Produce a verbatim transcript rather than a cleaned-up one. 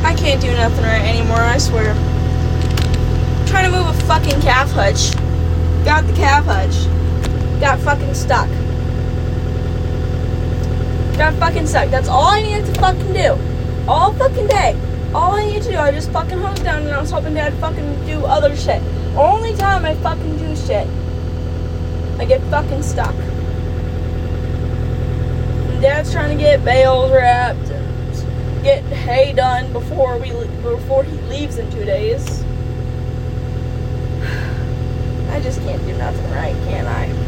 I can't do nothing right anymore, I swear. Trying to move a fucking calf hutch. Got the calf hutch. Got fucking stuck. Got fucking stuck. That's all I needed to fucking do. All fucking day. All I needed to do, I just fucking hung down and I was hoping Dad fucking do other shit. Only time I fucking do shit, I get fucking stuck. And Dad's trying to get bales wrapped and get hay done before we before he leaves in two days. I just can't do nothing right, can I?